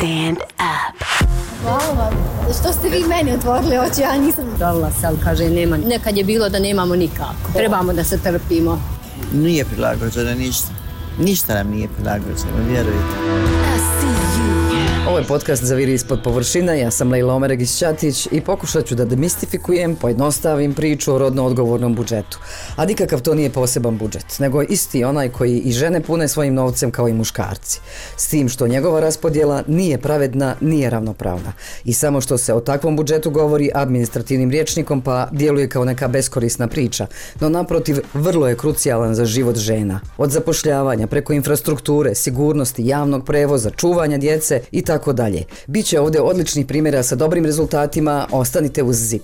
Stand up. Hvala vam. Što ste vi meni otvorili oči, ja nisam... Dala se, ali kaže nema. Nekad je bilo da nemamo nikako. Trebamo da se trpimo. Nije prilagođeno ništa. Ništa nam nije prilagođeno, vjerujte. Ovo je podcast Zaviri ispod površine, ja sam Lejla Omeregić-Ćatić i pokušat ću da demistifikujem, pojednostavim priču o rodno odgovornom budžetu. A nikakav to nije poseban budžet, nego isti onaj koji i žene pune svojim novcem kao i muškarci. S tim što njegova raspodjela nije pravedna, nije ravnopravna. I samo što se o takvom budžetu govori administrativnim rječnikom pa djeluje kao neka beskorisna priča, no naprotiv vrlo je krucijalan za život žena. Od zapošljavanja preko infrastrukture, sigurnosti, javnog prevoza, čuvanja djece i tako dalje. Biće ovdje odličnih primjera sa dobrim rezultatima, ostanite uz ZIP.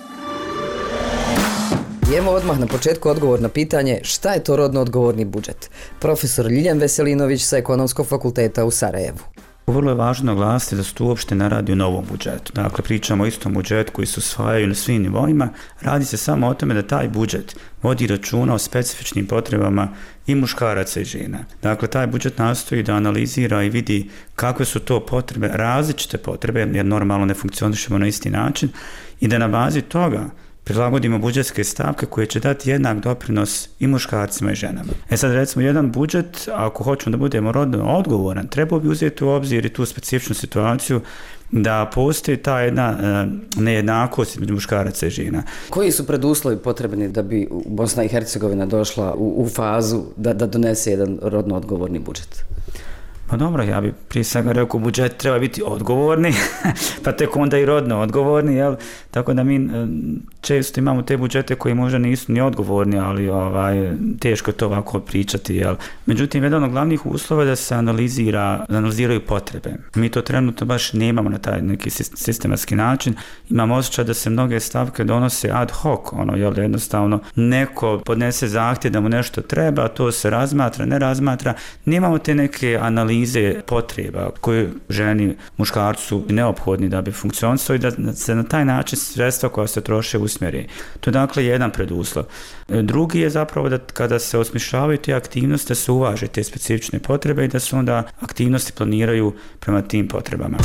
I evo odmah na početku odgovor na pitanje šta je to rodno odgovorni budžet. Profesor Ljiljan Veselinović sa Ekonomskog fakulteta u Sarajevu. Vrlo je važno naglasiti da se tu uopšte ne radi o novom budžetu. Dakle, pričamo o istom budžetu koji se usvajaju na svim nivoima. Radi se samo o tome da taj budžet vodi računa o specifičnim potrebama i muškaraca i žena. Dakle, taj budžet nastoji da analizira i vidi kakve su to potrebe, različite potrebe, jer normalno ne funkcionišemo na isti način, i da na bazi toga prilagodimo budžetske stavke koje će dati jednak doprinos i muškarcima i ženama. Sad recimo jedan budžet, ako hoćemo da budemo rodno odgovoran, trebao bi uzeti u obzir i tu specifičnu situaciju da postoji ta jedna nejednakost između muškaraca i žena. Koji su preduslovi potrebni da bi Bosna i Hercegovina došla u fazu da donese jedan rodno odgovorni budžet? Pa dobro, ja bi prije svega rekao budžet treba biti odgovorni, pa tek onda i rodno odgovorni, jel? Tako da mi često imamo te budžete koji možda nisu ni odgovorni, ali teško je to ovako pričati, jel? Međutim, jedan od glavnih uslova je da se analiziraju potrebe. Mi to trenutno baš nemamo na taj neki sistematski način. Imamo osjećaj da se mnoge stavke donose ad hoc, jel? Jednostavno neko podnese zahtjev da mu nešto treba, to se razmatra, ne razmatra. Nemamo te neke analize potreba koje ženi, muškarcu neophodni da bi funkcionisao i da se na taj način sredstva koja se troše usmjeri. To je dakle jedan preduslov. Drugi je zapravo da kada se osmišljavaju te aktivnosti da se uvaže te specifične potrebe i da se onda aktivnosti planiraju prema tim potrebama.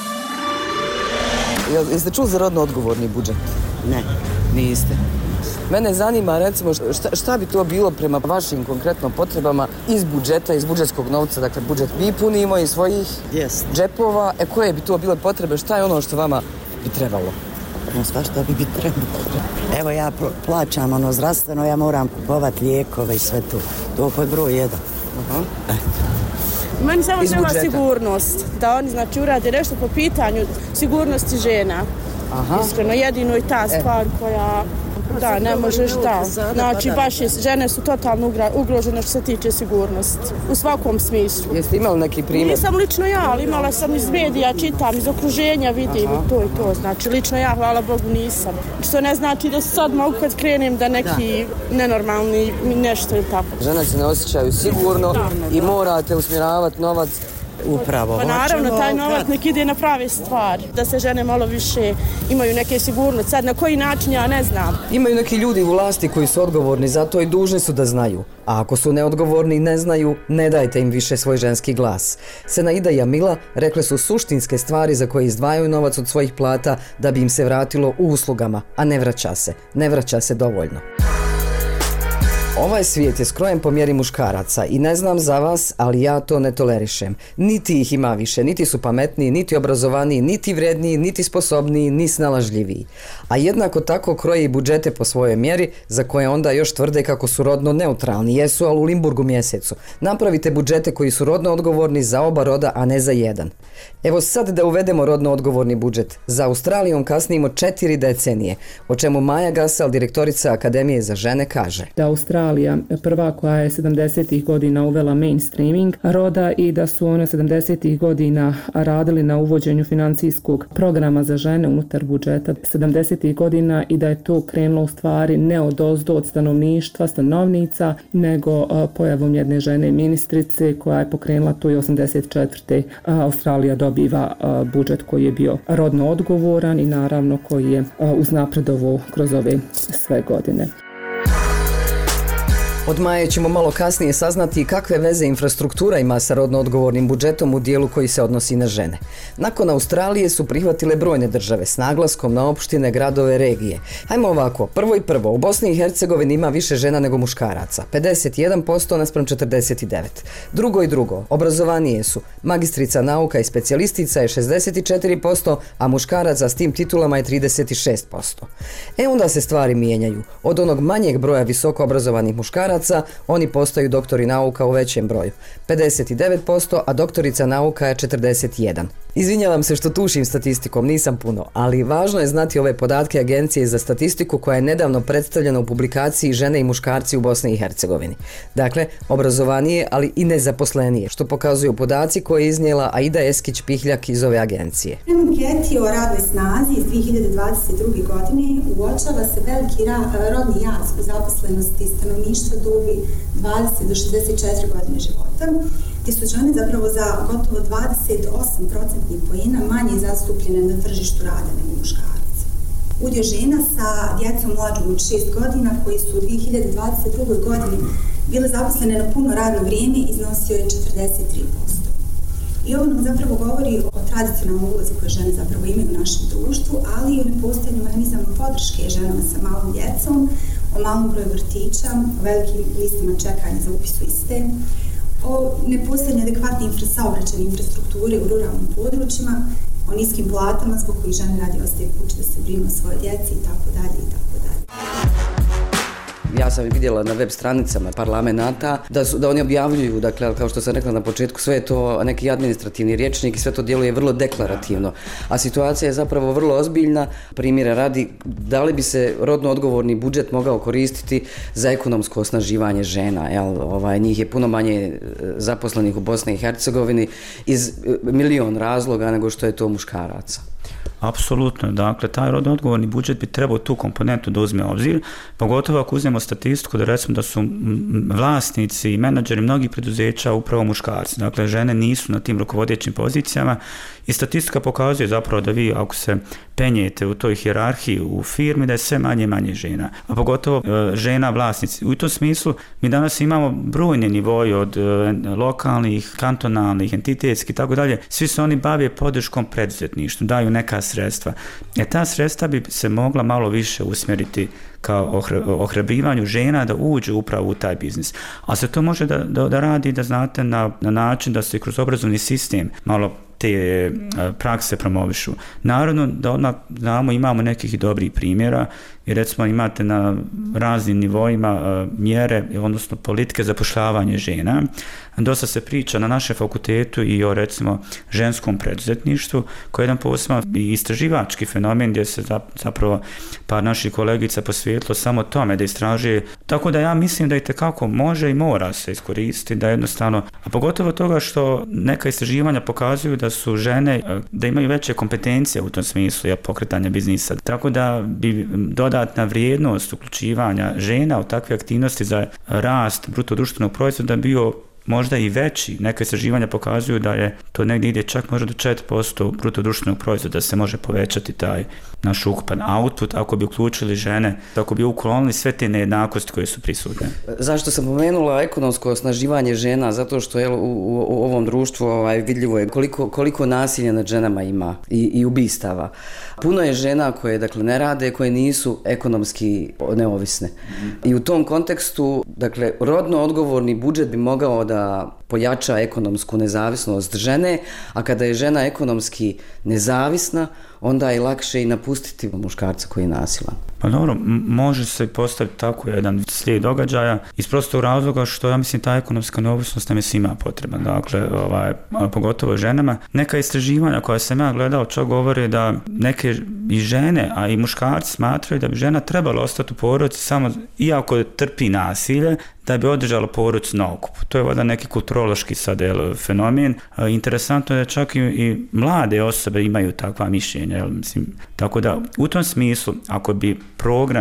Jeste čuli za rodno odgovorni budžet? Ne. Niste. Mene zanima, recimo, šta bi to bilo prema vašim konkretno potrebama iz budžeta, iz budžetskog novca, dakle budžet mi punimo iz svojih džepova, koje bi to bile potrebe, šta je ono što vama bi trebalo? Svašta bi trebalo. Evo ja plaćam zdravstveno, ja moram kupovati lijekove i sve to. To pod broj 1. Meni samo treba sigurnost, da oni urade nešto po pitanju sigurnosti žena. Iskreno, jedino i ta stvar koja... Da, ne možeš da. Znači, baš žene su totalno ugrožene što se tiče sigurnosti. U svakom smislu. Jeste imali neki primjer? Nisam lično ja, ali imala sam iz medija, čitam, iz okruženja vidim i to. Znači, lično ja, hvala Bogu, nisam. Što ne znači da sad mogu kad krenem da neki nenormalni nešto ili tako. Žene se ne osjećaju sigurno i morate usmjeravati novac. Upravo. Pa naravno, taj novac nek ide na prave stvari, da se žene malo više imaju neke sigurnosti. Sad na koji način ja ne znam. Imaju neki ljudi u vlasti koji su odgovorni za to i dužni su da znaju. A ako su neodgovorni i ne znaju, ne dajte im više svoj ženski glas. Senaida i Jamila rekle su suštinske stvari za koje izdvajaju novac od svojih plata da bi im se vratilo u uslugama, a ne vraća se dovoljno. Ovaj svijet je skrojen po mjeri muškaraca i ne znam za vas, ali ja to ne tolerišem. Niti ih ima više, niti su pametniji, niti obrazovaniji, niti vredniji, niti sposobniji, ni snalažljiviji. A jednako tako kroje i budžete po svojoj mjeri, za koje onda još tvrde kako su rodno neutralni. Jesu, ali u Limburgu mjesecu. Napravite budžete koji su rodno odgovorni za oba roda, a ne za jedan. Evo sad da uvedemo rodno odgovorni budžet. Za Australijom kasnimo 4 decenije, o čemu Maja Gasal, direktorica Akademije za žene, kaže. Da Australija prva koja je 70-ih godina uvela mainstreaming roda i da su one 70-ih godina radili na uvođenju financijskog programa za žene unutar budžeta 70-ih godina i da je to krenulo u stvari ne odozdo od stanovništva, stanovnica, nego pojavom jedne žene ministrice koja je pokrenula to i 84. Australija dobiva budžet koji je bio rodno odgovoran i naravno koji je uznapredovao kroz ove sve godine. Od Maje ćemo malo kasnije saznati kakve veze infrastruktura ima sa rodno odgovornim budžetom u dijelu koji se odnosi na žene. Nakon Australije su prihvatile brojne države s naglaskom na opštine, gradove, regije. Hajmo ovako, prvo, u Bosni i Hercegovini ima više žena nego muškaraca, 51% naspram 49. Drugo, obrazovanije su, magistrica nauka i specijalistica je 64%, a muškaraca s tim titulama je 36%. Onda se stvari mijenjaju. Od onog manjeg broja visoko obrazovanih muškaraca oni postaju doktori nauka u većem broju, 59%, a doktorica nauka je 41%. Izvinjavam se što tušim statistikom, nisam puno, ali važno je znati ove podatke Agencije za statistiku koja je nedavno predstavljena u publikaciji Žene i muškarci u Bosni i Hercegovini. Dakle, obrazovanije, ali i nezaposlenije, što pokazuju podaci koje je iznijela Aida Eskić-Pihljak iz ove agencije. U anketi o radnoj snazi iz 2022. godine uočava se veliki rodni jaz u zaposlenosti stanovništva dobi 20 do 64 godine života, gdje su žene zapravo za gotovo 28% poena manje zastupljene na tržištu rada nego muškarci. Udio žena sa djecom mlađom od 6 godina koji su u 2022. godini bile zaposlene na puno radno vrijeme iznosio je 43%. I ovo nam zapravo govori o tradicionalnoj ulozi koje žene zapravo imaju u našem društvu, ali i o nepostojanju mehanizama podrške ženama sa malom djecom, o malom broju vrtića, o velikim listama čekanja za upis u iste, o nepostojanju adekvatne saobraćajne infrastrukture u ruralnim područjima, o niskim platama zbog kojih žene radije ostaju kući da se brinu o svojoj djeci itd. Ja sam vidjela na web stranicama parlamenta da oni objavljuju, dakle, kao što sam rekla na početku, sve je to neki administrativni rječnik i sve to djeluje vrlo deklarativno. A situacija je zapravo vrlo ozbiljna. Primjera radi, da li bi se rodno odgovorni budžet mogao koristiti za ekonomsko osnaživanje žena? Njih je puno manje zaposlenih u Bosni i Hercegovini iz milion razloga nego što je to muškaraca. Apsolutno, dakle, taj rodno odgovorni budžet bi trebao tu komponentu da uzme obzir, pogotovo ako uzmemo statistiku da recimo da su vlasnici i menadžeri mnogih preduzeća upravo muškarci, dakle, žene nisu na tim rukovodećim pozicijama i statistika pokazuje zapravo da vi ako se penjete u toj hijerarhiji u firmi da je sve manje i manje žena, a pogotovo žena vlasnici. U tom smislu mi danas imamo brojne nivoje od lokalnih, kantonalnih, entitetskih i tako dalje, svi se oni bave podrškom preduzetništvu, daju neka sredstva. Ta sredstva bi se mogla malo više usmjeriti kao ohrabrivanju žena da uđu upravo u taj biznis. A se to može da radi, da znate, na način da se kroz obrazovni sistem malo te prakse promovišu. Naravno da odmah znamo, imamo nekih dobrih primjera i recimo imate na raznim nivoima mjere, odnosno politike zapošljavanja žena. Dosta se priča na našem fakultetu i o recimo ženskom preduzetništvu, koji je jedan posebno istraživački fenomen gdje se zapravo par naših kolegica posvetilo samo tome da istražuje. Tako da ja mislim da itekako može i mora se iskoristiti, da jednostavno, a pogotovo toga što neka istraživanja pokazuju da su žene, da imaju veće kompetencije u tom smislu pokretanja biznisa. Tako da bi dodatna vrijednost uključivanja žena u takve aktivnosti za rast bruto društvenog proizvoda bio možda i veći. Neka istraživanja pokazuju da je to negdje ide čak možda do 4% bruto društvenog proizvoda, da se može povećati taj naš ukupan output ako bi uključili žene, ako bi uklonili sve te nejednakosti koje su prisutne. Zašto sam pomenula ekonomsko osnaživanje žena? Zato što u ovom društvu vidljivo je koliko nasilja nad ženama ima i ubistava. Puno je žena koje dakle ne rade, koje nisu ekonomski neovisne. I u tom kontekstu, dakle, rodno odgovorni budžet bi mogao da pojača ekonomsku nezavisnost žene, a kada je žena ekonomski nezavisna, onda je lakše i napustiti muškarca koji je nasilan. Pa dobro, može se postaviti tako jedan slijed događaja iz prostog razloga što ja mislim ta ekonomska neovisnost nam je svima potrebna, dakle, pogotovo ženama. Neka istraživanja koja sam ja gledao čak govore da neke i žene, a i muškarci smatraju da bi žena trebala ostati u porodici samo iako trpi nasilje, da bi održala porodicu na okupu. To je valjda neki kulturološki sad fenomen. Interesantno je da čak i mlade osobe imaju takva mišljenja. Mislim, tako da u tom smislu, ako bi programi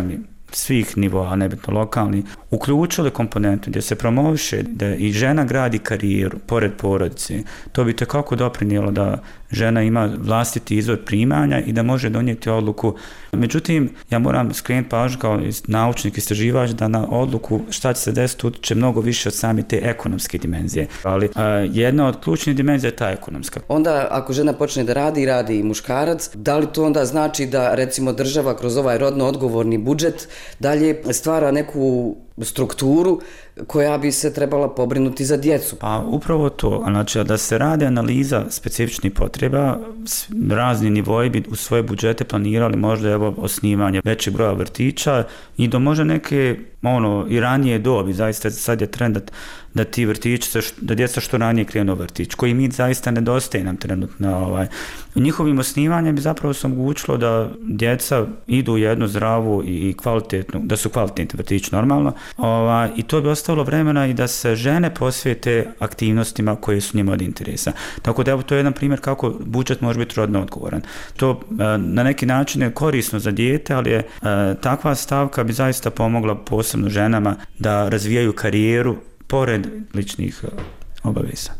svih nivoa, nebitno lokalni, uključili komponentu gdje se promoviše da i žena gradi karijeru pored porodice, to bi tekako doprinijelo da žena ima vlastiti izvor primanja i da može donijeti odluku. Međutim, ja moram skrenuti pažnju kao naučnik, istraživač, da na odluku šta će se desiti utječe mnogo više od same te ekonomske dimenzije. Ali jedna od ključnih dimenzija je ta ekonomska. Onda ako žena počne da radi i muškarac, da li to onda znači da recimo država kroz ovaj rodno odgovorni budžet dalje stvara neku strukturu koja bi se trebala pobrinuti za djecu? Pa upravo to, znači da se radi analiza specifičnih potreba, razni nivoji bi u svoje budžete planirali možda evo osnivanje većeg broja vrtića i do možda neke i ranije dobi, zaista sad je trend da ti vrtići, da djeca što ranije krenu u vrtić, koji mi zaista nedostaje nam trenutno. Njihovim osnivanjem bi zapravo se omogućilo da djeca idu u jednu zdravu i kvalitetnu, da su kvalitetni vrtići normalno, i to bi ostavilo vremena i da se žene posvijete aktivnostima koje su njima od interesa. Tako da evo to je jedan primjer kako budžet može biti rodno odgovoran. To na neki način je korisno za dijete, ali je takva stavka bi zaista pomogla posebno ženama da razvijaju karijeru pored ličnih obaveza.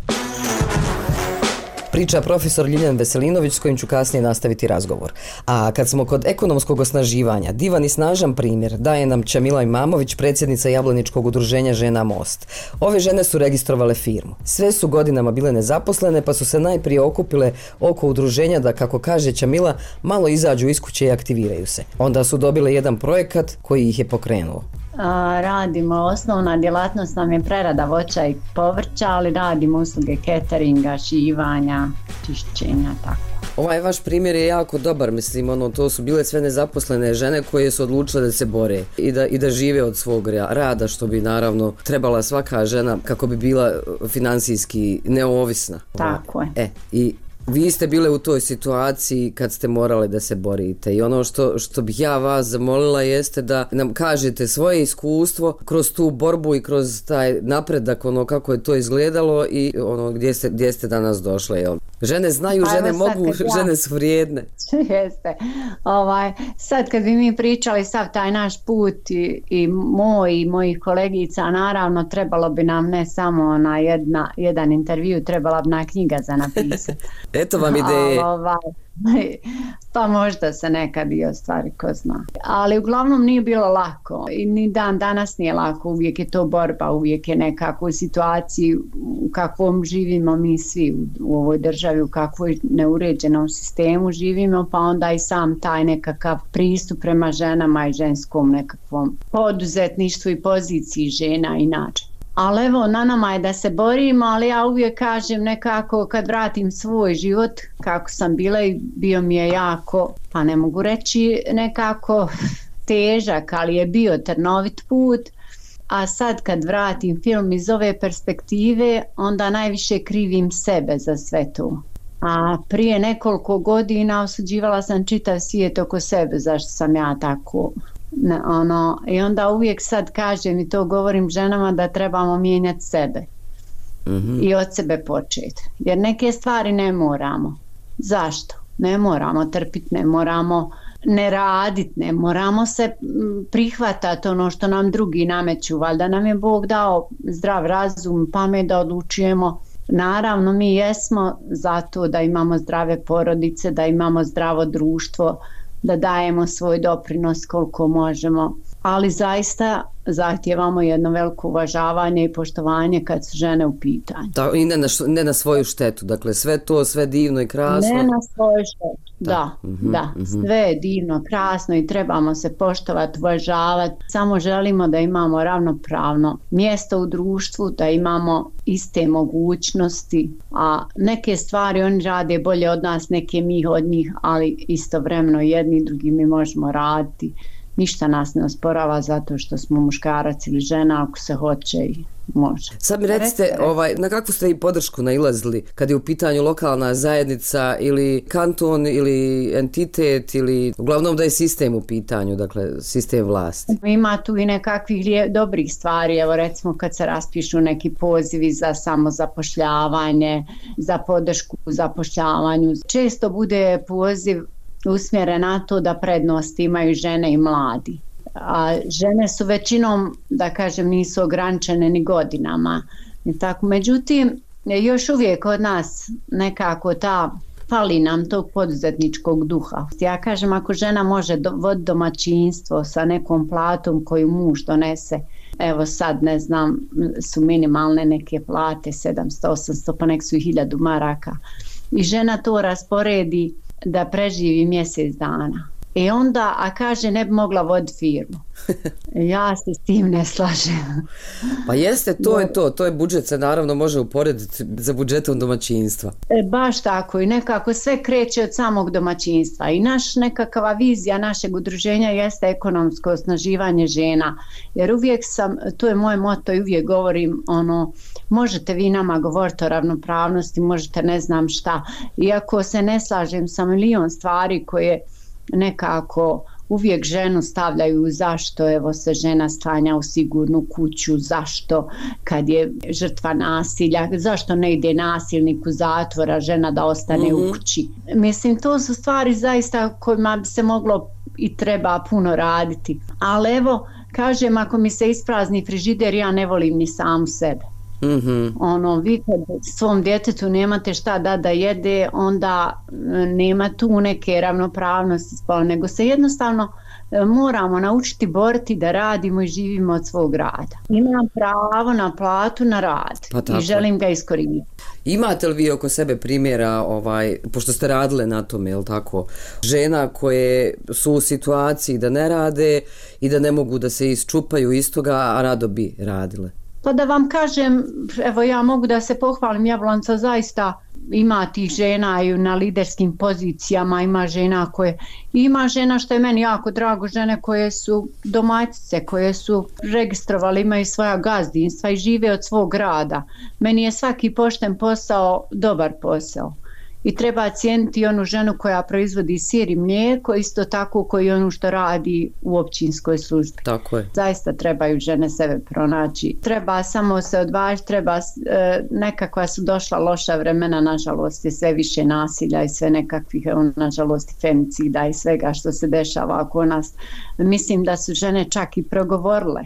Priča profesor Ljiljan Veselinović s kojim ću kasnije nastaviti razgovor. A kad smo kod ekonomskog osnaživanja, divan i snažan primjer daje nam Čamila Imamović, predsjednica Jablaničkog udruženja Žena Most. Ove žene su registrovale firmu. Sve su godinama bile nezaposlene pa su se najprije okupile oko udruženja da, kako kaže Čamila, malo izađu iz kuće i aktiviraju se. Onda su dobile jedan projekat koji ih je pokrenuo. Radimo, osnovna djelatnost nam je prerada voća i povrća, ali radimo usluge cateringa, šivanja, čišćenja, tako. Ovaj vaš primjer je jako dobar, mislim, to su bile sve nezaposlene žene koje su odlučile da se bore i da žive od svog rada, što bi naravno trebala svaka žena kako bi bila financijski neovisna. Tako je. I vi ste bile u toj situaciji kad ste morali da se borite i ono što bih ja vas zamolila jeste da nam kažete svoje iskustvo kroz tu borbu i kroz taj napredak, kako je to izgledalo i gdje ste danas došle. Jel? Žene znaju, žene mogu, žene su vrijedne. Jeste. Sad kad bi mi pričali sav taj naš put i mojih kolegica, naravno trebalo bi nam ne samo na jedan intervju, trebala bi na knjiga za napisati. Eto vam ideje. Pa možda se nekad i ostvari, ko zna. Ali uglavnom nije bilo lako i ni dan danas nije lako, uvijek je to borba, uvijek je nekako u situaciji u kakvom živimo mi svi u ovoj državi, u kakvoj neuređenom sistemu živimo, pa onda i sam taj nekakav pristup prema ženama i ženskom nekakvom poduzetništvu i poziciji žena inače. Ali evo, na nama je da se borimo, ali ja uvijek kažem nekako kad vratim svoj život, kako sam bila i bio mi je jako, pa ne mogu reći nekako težak, ali je bio trnovit put, a sad kad vratim film iz ove perspektive, onda najviše krivim sebe za sve to. A prije nekoliko godina osuđivala sam čitav svijet oko sebe, zašto sam ja tako... I onda uvijek sad kažem i to govorim ženama da trebamo mijenjati sebe i od sebe početi, jer neke stvari ne moramo. Zašto? Ne moramo trpiti, ne moramo ne raditi, ne moramo se prihvatati ono što nam drugi nameću, valjda nam je Bog dao zdrav razum, pamet da odlučujemo. Naravno mi jesmo zato da imamo zdrave porodice, da imamo zdravo društvo, da dajemo svoj doprinos koliko možemo, ali zaista zahtijevamo jedno veliko uvažavanje i poštovanje kad su žene u pitanju. I ne na svoju štetu, dakle sve divno i krasno. Ne na svoju štetu, da, sve je divno, krasno i trebamo se poštovati, uvažavati. Samo želimo da imamo ravnopravno mjesto u društvu, da imamo iste mogućnosti, a neke stvari oni rade bolje od nas, neke mi od njih, ali istovremeno jedni i drugi mi možemo raditi. Ništa nas ne osporava zato što smo muškarac ili žena, ako se hoće i može. Sad mi recite, na kakvu ste i podršku nailazili kad je u pitanju lokalna zajednica ili kanton ili entitet ili uglavnom da je sistem u pitanju, dakle sistem vlasti? Ima tu i nekakvih dobrih stvari, evo recimo kad se raspišu neki pozivi za samozapošljavanje, za podršku u zapošljavanju. Često bude poziv usmjeren na to da prednost imaju žene i mladi. A žene su većinom, da kažem, nisu ograničene ni godinama. I tako. Međutim, još uvijek od nas nekako fali nam tog poduzetničkog duha. Ja kažem, ako žena može voditi domaćinstvo sa nekom platom koju muž donese, evo sad ne znam, su minimalne neke plate 700, 800, pa nek su i 1000 maraka. I žena to rasporedi da preživi mjesec dana. I onda, a kaže, ne bi mogla voditi firmu. Ja se s tim ne slažem. Pa jeste, to je budžet, se naravno može uporediti za budžetom domaćinstva. Baš tako, i nekako sve kreće od samog domaćinstva. I nekakva vizija našeg udruženja jeste ekonomsko osnaživanje žena. Jer uvijek to je moje moto i uvijek govorim, možete vi nama govoriti o ravnopravnosti, možete ne znam šta. Iako se ne slažem sa milion stvari koje nekako uvijek ženu stavljaju, zašto evo se žena stanja u sigurnu kuću, zašto kad je žrtva nasilja, zašto ne ide nasilnik u zatvor, a žena da ostane u kući. Mislim, to su stvari zaista kojima bi se moglo i treba puno raditi. Ali evo, kažem, ako mi se isprazni frižider, ja ne volim ni samu sebe. Vi kad svom djetetu nemate šta da jede, onda nema tu neke ravnopravnosti spola, nego se jednostavno moramo naučiti boriti da radimo i živimo od svog rada. Imam pravo na platu na rad i želim ga iskoristiti. Imate li vi oko sebe primjera, pošto ste radile na tome, jel tako, žena koje su u situaciji da ne rade i da ne mogu da se isčupaju iz toga, a rado bi radile? Pa da vam kažem, evo ja mogu da se pohvalim, Jablonca zaista ima tih žena i na liderskim pozicijama, ima žena što je meni jako drago, žene koje su domaćice, koje su registrovali, imaju svoja gazdinstva i žive od svog rada. Meni je svaki pošten posao dobar posao. I treba cijeniti onu ženu koja proizvodi sir i mlijeko, isto tako koji onu što radi u općinskoj službi. Tako je. Zaista trebaju žene sebe pronaći. Treba samo se odvažiti, nekakva su došla loša vremena, nažalost je sve više nasilja i sve nekakvih, nažalost, femicida i svega što se dešava oko nas. Mislim da su žene čak i progovorile.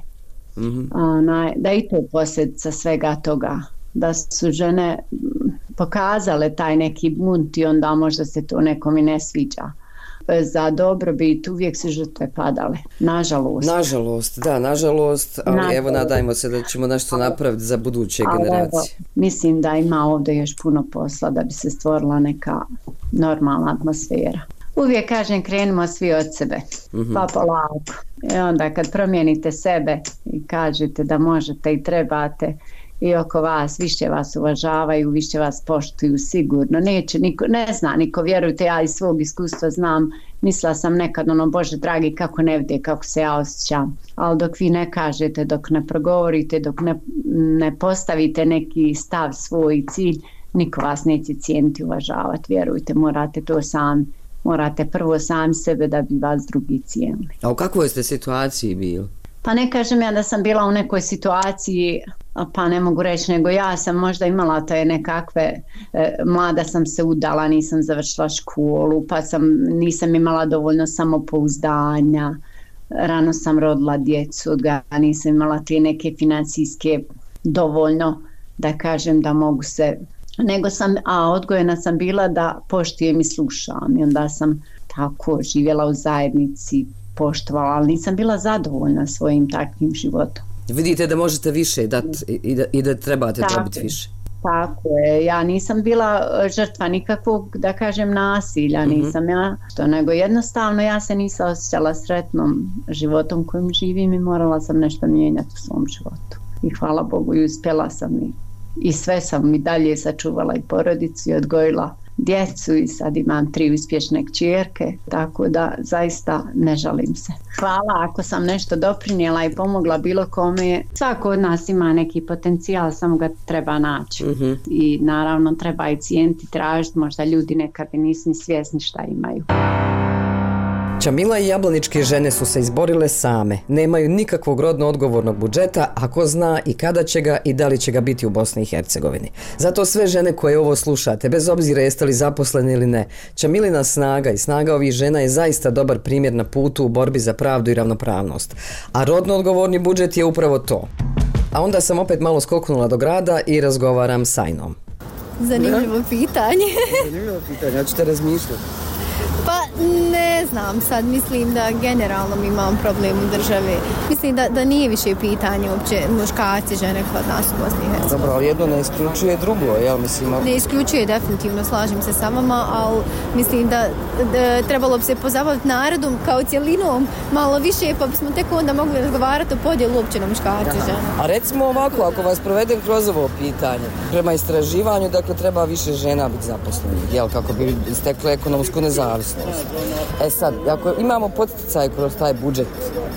Da i to posljedica svega toga. Da su žene pokazale taj neki bunt i onda možda se to nekom i ne sviđa. Za dobrobit uvijek su žrtve padale. Nažalost. Nažalost, ali evo nadajmo se da ćemo nešto napraviti za buduće generacije. Mislim da ima ovdje još puno posla da bi se stvorila neka normalna atmosfera. Uvijek kažem, krenimo svi od sebe, pa polako. I onda kad promijenite sebe i kažete da možete i trebate, i oko vas, više vas uvažavaju, više vas poštuju sigurno. Neće niko, ne zna niko, vjerujte, ja iz svog iskustva znam, mislila sam nekad, Bože dragi, kako ne vide, kako se ja osjećam. Ali dok vi ne kažete, dok ne progovorite, dok ne postavite neki stav, svoj cilj, niko vas neće cijeniti, uvažavati. Vjerujte, morate to sami. Morate prvo sami sebe da bi vas drugi cijenili. A u kakvoj ste situaciji bili? Pa ne kažem ja da sam bila u nekoj situaciji, pa ne mogu reći, nego ja sam možda imala te nekakve, mlada sam se udala, nisam završila školu, pa nisam imala dovoljno samopouzdanja, rano sam rodila djecu, nisam imala te neke financijske dovoljno, da kažem da mogu se, odgojena sam bila da poštujem i slušam i onda sam tako živjela u zajednici, poštovala, ali nisam bila zadovoljna svojim takvim životom. Vidite da možete više dati i da trebate dobiti više. Tako je, ja nisam bila žrtva nikakvog, da kažem, nasilja, nisam ja, nego jednostavno ja se nisam osjećala sretnom životom kojim živim i morala sam nešto mijenjati u svom životu. I hvala Bogu i uspjela sam i sve sam i dalje sačuvala i porodicu i odgojila djecu i sad imam 3 uspješne kćerke, tako da zaista ne žalim se. Hvala ako sam nešto doprinijela i pomogla bilo kome. Svako od nas ima neki potencijal, samo ga treba naći. I naravno treba i cijeniti, tražiti, možda ljudi nekad nisu ni svjesni šta imaju. Čamila i jablaničke žene su se izborile same. Nemaju nikakvog rodno odgovornog budžeta, a ko zna i kada će ga i da li će ga biti u Bosni i Hercegovini. Zato sve žene koje ovo slušate, bez obzira jeste li zaposleni ili ne, Čamilina snaga i snaga ovih žena je zaista dobar primjer na putu u borbi za pravdu i ravnopravnost. A rodno odgovorni budžet je upravo to. A onda sam opet malo skoknula do grada i razgovaram s Ajnom. Zanimljivo pitanje. Zanimljivo pitanje, hoćete razmišljati? Pa ne znam, sad mislim da generalno mi imam problem u državi. Mislim da nije više pitanje uopće muškarci, žene kod nas u Bosni i Hercegovini. Dobro, ali jedno ne isključuje drugo, jel mislim? Ne isključuje, definitivno, slažem se sa vama, ali mislim da trebalo bi se pozabaviti narodom kao cjelinom malo više, pa bismo tek onda mogli razgovarati o podjelu uopće na muškarci, žene. A recimo ovako, ako vas provedem kroz ovo pitanje, prema istraživanju, dakle, treba više žena biti zaposlenih, jel, kako bi stekle ekonomsku nezavisnost. E sad, ako imamo poticaj kroz taj budžet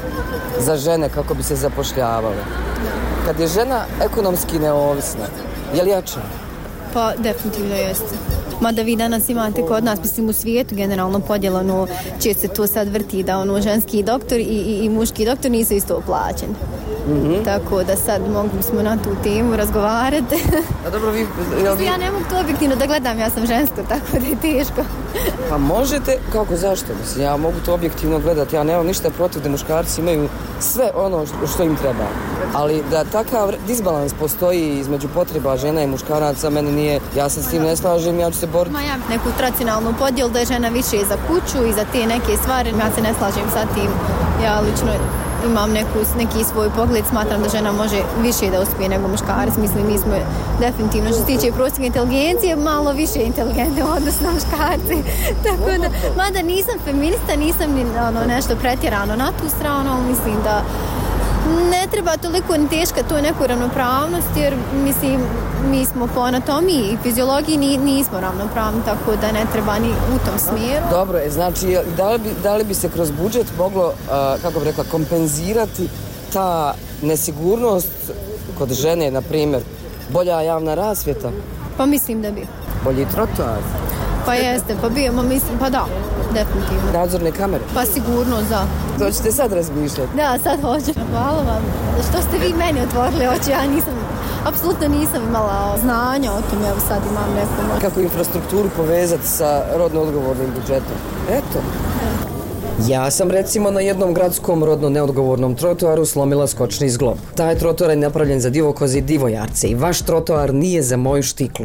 za žene kako bi se zapošljavale, kad je žena ekonomski neovisna, je li jača? Pa definitivno jeste. Mada vi danas imate kod nas, mislim u svijetu generalno podjelano, će se to sad vrti da ženski doktor i muški doktor nisu isto plaćeni. Mm-hmm. Tako da sad mogli smo na tu temu razgovarati. A dobro, Ja ne mogu to objektivno da gledam, ja sam žensko, tako da je teško. Pa možete, kako, zašto? Mislim, ja mogu to objektivno gledati, ja nemam ništa protiv da muškarci imaju sve ono što im treba. Ali da takav disbalans postoji između potreba žena i muškaraca, meni nije, ja se s tim ne slažem, ja ću se boriti. Ma ja neku tradicionalnu podjelu da je žena više za kuću i za te neke stvari, ja se ne slažem sa tim, ja lično imam neki svoj pogled, smatram da žena može više da uspije nego muškarac. Mislim, mi smo definitivno, što se tiče prosječne inteligencije, malo više inteligentne odnosno muškarci. Tako da, mada nisam feminista, nisam ni nešto pretjerano na tu stranu, ali mislim da ne treba toliko ni teška tu neku ravnopravnost, jer mislim, mi smo po anatomiji i fiziologiji nismo ravnopravni, tako da ne treba ni u tom smjeru. Dobro, znači, da li bi se kroz budžet moglo, kako bi rekla, kompenzirati ta nesigurnost kod žene, na primjer, bolja javna rasvjeta? Pa mislim da bi. Bolji trotoar? Pa jeste, pa bijemo, mislim, pa da, definitivno. Nadzorne kamere? Pa sigurno, da. To ćete sad razmišljati? Da, sad hoću. Hvala vam. Što ste vi meni otvorili oči, ja apsolutno nisam imala znanja o tom, evo sad imam neku. Kako infrastrukturu povezati sa rodno odgovornim budžetom? Eto. Ja sam recimo na jednom gradskom rodno neodgovornom trotoaru slomila skočni zglob. Taj trotoar je napravljen za divokoze i divojarce i vaš trotoar nije za moju štiklu.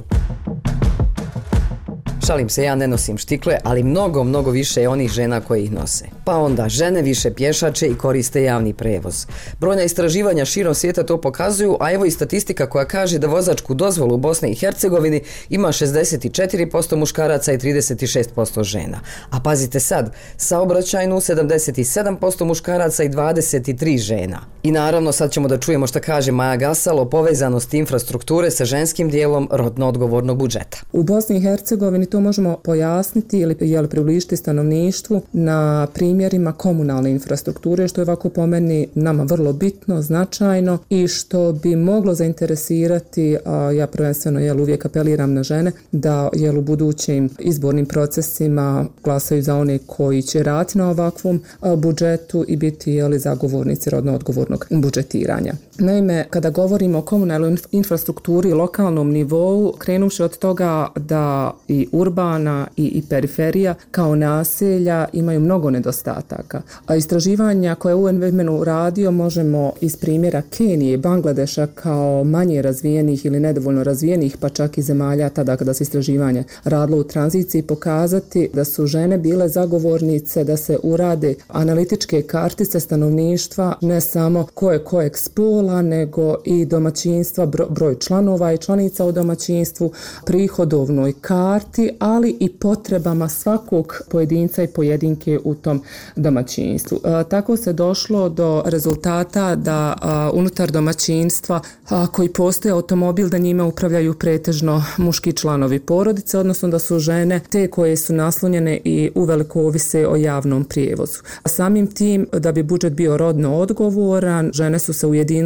Šalim se, ja ne nosim štikle, ali mnogo više je onih žena koji ih nose. Pa onda, žene više pješače i koriste javni prevoz. Brojna istraživanja širom svijeta to pokazuju, a evo i statistika koja kaže da vozačku dozvolu u Bosni i Hercegovini ima 64% muškaraca i 36% žena. A pazite sad, saobraćajnu 77% muškaraca i 23 žena. I naravno sad ćemo da čujemo šta kaže Maja Gasal o povezanosti infrastrukture sa ženskim dijelom rodno odgovornog budžeta. U Bosni i Hercegovini to možemo pojasniti ili približiti stanovništvu na primjerima komunalne infrastrukture, što je ovako po meni nama vrlo bitno, značajno i što bi moglo zainteresirati, a ja prvenstveno uvijek apeliram na žene, da u budućim izbornim procesima glasaju za one koji će raditi na ovakvom budžetu i biti zagovornici rodno odgovornog budžetiranja. Naime, kada govorimo o komunalnoj infrastrukturi i lokalnom nivou, krenuvši od toga da i urbana i periferija kao naselja imaju mnogo nedostataka. A istraživanja koje UN radio možemo iz primjera Kenije i Bangladeša kao manje razvijenih ili nedovoljno razvijenih, pa čak i zemalja tada kada se istraživanje radilo u tranziciji, pokazati da su žene bile zagovornice da se urade analitičke kartice stanovništva, ne samo kojeg spola, nego i domaćinstva, broj članova i članica u domaćinstvu, prihodovnoj karti, ali i potrebama svakog pojedinca i pojedinke u tom domaćinstvu. Tako se došlo do rezultata da unutar domaćinstva koji postoje automobil, da njime upravljaju pretežno muški članovi porodice, odnosno da su žene te koje su naslonjene i uveliko ovise o javnom prijevozu. A samim tim, da bi budžet bio rodno odgovoran, žene su se ujedinile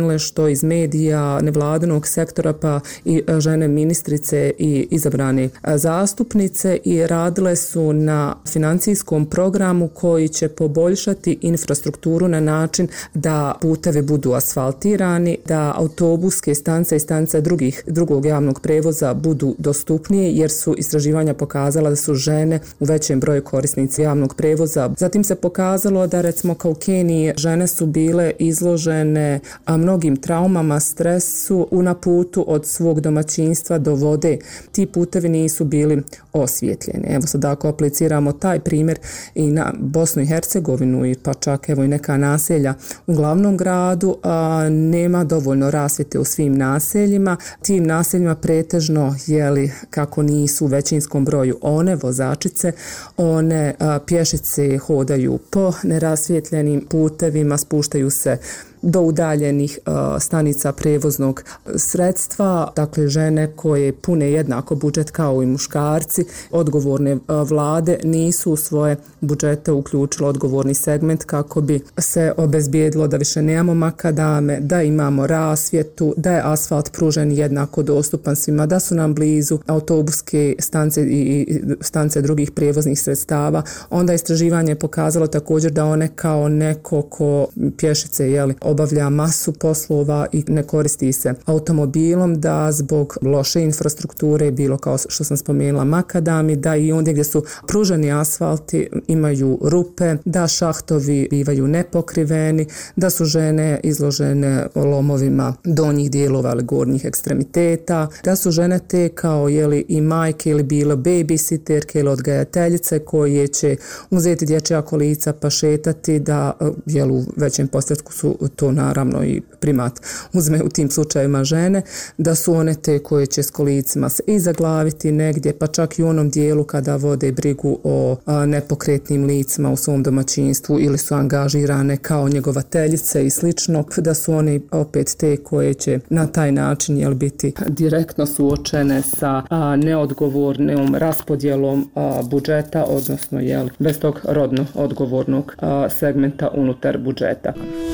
spomenule, što iz medija, nevladinog sektora, pa i žene ministrice i izabrane zastupnice, i radile su na financijskom programu koji će poboljšati infrastrukturu na način da putevi budu asfaltirani, da autobuske stanice i stanice drugog javnog prevoza budu dostupnije, jer su istraživanja pokazala da su žene u većem broju korisnici javnog prevoza. Zatim se pokazalo da recimo kao u Keniji žene su bile izložene mnogim traumama, stresu na putu od svog domaćinstva do vode. Ti putevi nisu bili osvjetljeni. Evo sad ako apliciramo taj primjer i na Bosnu i Hercegovinu, i pa čak evo i neka naselja u glavnom gradu, nema dovoljno rasvjete u svim naseljima. Tim naseljima pretežno, kako nisu u većinskom broju one vozačice, one pješice hodaju po nerasvjetljenim putevima, spuštaju se do udaljenih stanica prevoznog sredstva. Dakle, žene koje pune jednako budžet kao i muškarci, odgovorne vlade nisu u svoje budžete uključile odgovorni segment kako bi se obezbijedilo da više nemamo makadame, da imamo rasvjetu, da je asfalt pružen jednako dostupan svima, da su nam blizu autobuske stanice i stanice drugih prevoznih sredstava. Onda istraživanje je pokazalo također da one kao neko ko pješice obavlja masu poslova i ne koristi se automobilom, da zbog loše infrastrukture, bilo kao što sam spomenula makadami, da i ondje gdje su pruženi asfalti imaju rupe, da šahtovi bivaju nepokriveni, da su žene izložene lomovima donjih dijelova ili gornjih ekstremiteta, da su žene te kao i majke ili bilo babysitterke ili odgajateljice koje će uzeti dječja kolica pa šetati, da u većem postotku su to naravno i primat uzme u tim slučajevima žene, da su one te koje će s kolicima se i zaglaviti negdje, pa čak i u onom dijelu kada vode brigu o nepokretnim licima u svom domaćinstvu ili su angažirane kao njegovateljice i slično, da su one opet te koje će na taj način biti direktno suočene sa neodgovornom raspodjelom budžeta, odnosno bez tog rodno odgovornog segmenta unutar budžeta.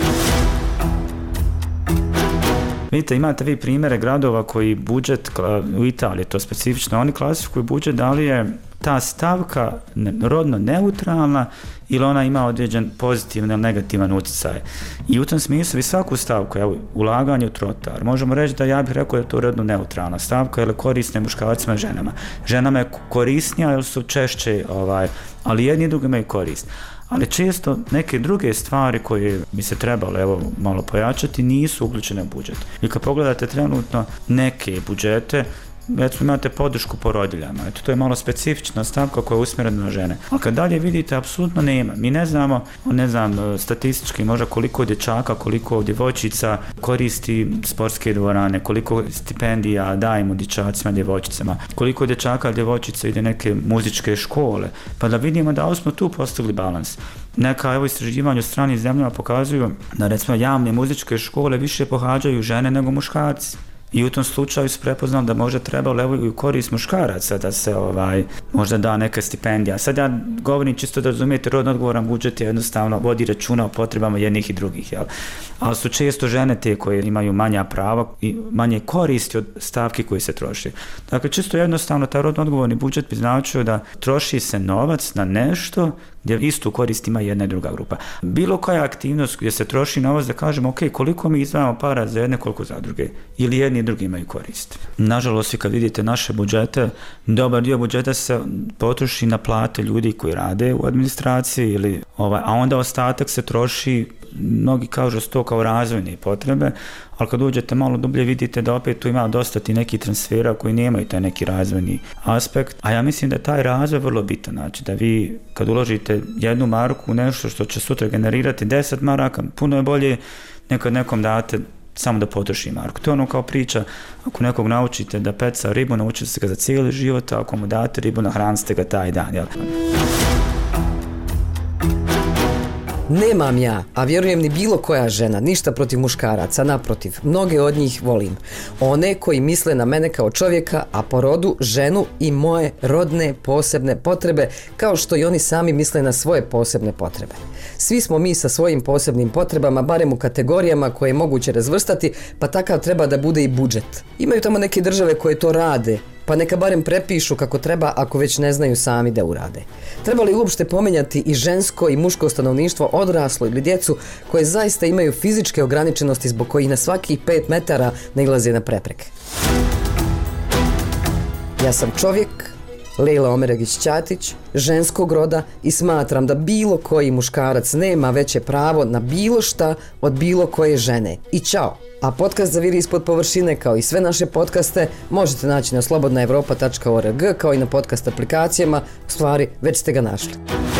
Vidite, imate vi primjere gradova koji budžet, u Italiji to specifično, oni klasifikuju budžet da li je ta stavka rodno neutralna ili ona ima određen pozitivan ili negativan utjecaj. I u tom smislu vi svaku stavku, ulaganje u trotoar, možemo reći da ja bih rekao da je to rodno neutralna stavka, jer korisne muškarcima i ženama. Ženama je korisnija jer su češće, ali jedni i drugi imaju korist. Ali često neke druge stvari koje bi se trebalo malo pojačati nisu uključene u budžet. I kad pogledate trenutno neke budžete, recimo imate podršku porodiljama, to je malo specifična stavka koja je usmjerena na žene. Ali kad dalje vidite, apsolutno nema. Mi ne znamo, statistički možda koliko dječaka, koliko djevojčica koristi sportske dvorane, koliko stipendija dajemo dječacima i djevojčicama, koliko dječaka i djevojčica ide neke muzičke škole, pa da vidimo da smo tu postigli balans. Neka istraživanja u stranim zemljama pokazuju da recimo javne muzičke škole više pohađaju žene nego muškarci. I u tom slučaju se prepoznalo da možda trebalo i u korist muškaraca da se možda da neka stipendija. Sad ja govorim čisto da razumijete, rodno odgovoran budžet je jednostavno vodi računa o potrebama jednih i drugih. Ali su često žene te koje imaju manja prava i manje koristi od stavki koji se troši. Dakle, čisto jednostavno taj rodno odgovorni budžet bi značio da troši se novac na nešto gdje istu korist ima jedna i druga grupa. Bilo koja aktivnost gdje se troši novac da kažemo ok, koliko mi izdvajamo para za jedne, koliko za druge, ili jedni i drugi imaju korist. Nažalost, kad vidite naše budžete, dobar dio budžeta se potroši na plate ljudi koji rade u administraciji, a onda ostatak se troši, mnogi kažu to kao razvojne potrebe, ali kad uđete malo dublje vidite da opet tu ima dosta ti neki transfera koji nemaju taj neki razvojni aspekt, a ja mislim da je taj razvoj vrlo bitan, znači da vi kad uložite 1 marku u nešto što će sutra generirati 10 maraka, puno je bolje nekad nekom date samo da potroši marku. To je kao priča, ako nekog naučite da peca ribu, naučite se ga za cijeli život, a ako mu date ribu, nahranite ga taj dan. Nemam ja, a vjerujem ni bilo koja žena, ništa protiv muškaraca, naprotiv, mnoge od njih volim. One koji misle na mene kao čovjeka, a po rodu ženu i moje rodne posebne potrebe, kao što i oni sami misle na svoje posebne potrebe. Svi smo mi sa svojim posebnim potrebama, barem u kategorijama koje je moguće razvrstati, pa takav treba da bude i budžet. Imaju tamo neke države koje to rade, pa neka barem prepišu kako treba ako već ne znaju sami da urade. Treba li uopšte pomenjati i žensko i muško stanovništvo, odraslo ili djecu koje zaista imaju fizičke ograničenosti zbog kojih na svakih 5 metara nailaze na prepreke? Ja sam čovjek, Lejla Omeregić-Ćatić, ženskog roda i smatram da bilo koji muškarac nema veće pravo na bilo šta od bilo koje žene. I ćao! A podcast Zaviri ispod površine, kao i sve naše podcaste, možete naći na slobodnaevropa.org, kao i na podcast aplikacijama. U stvari, već ste ga našli.